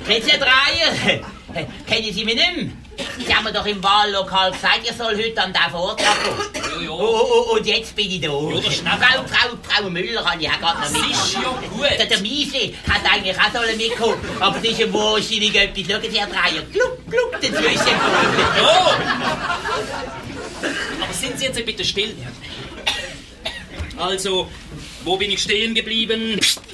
Grüezi, Herr Dreyer. Kennen Sie mich nicht mehr? Sie haben mir doch im Wahllokal gesagt, ihr soll heute an diesen Vortrag kommen. Und jetzt bin ich da. Frau Müller habe ich auch gerade noch mitgekommen. Das ist ja gut. Der Miesli hat eigentlich auch mitkommen sollen, aber es ist ja wahrscheinlich etwas. Schauen Sie, Herr Dreyer, gluck dazwischen. Oh. Aber sind Sie jetzt bitte still? Also, wo bin ich stehen geblieben?